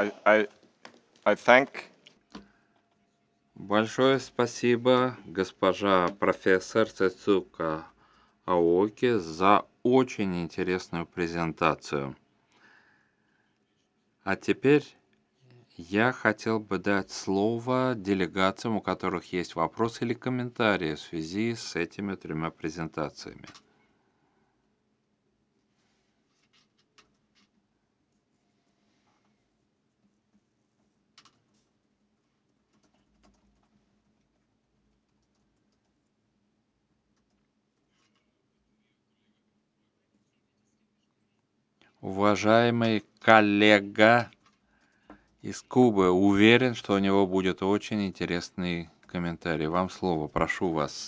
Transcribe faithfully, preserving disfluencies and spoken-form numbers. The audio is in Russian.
I, I, I thank Большое спасибо, госпожа профессор Цицука Аоки, за очень интересную презентацию. А теперь я хотел бы дать слово делегациям, у которых есть вопросы или комментарии в связи с этими тремя презентациями. Уважаемый коллега из Кубы, уверен, что у него будет очень интересный комментарий. Вам слово, прошу вас.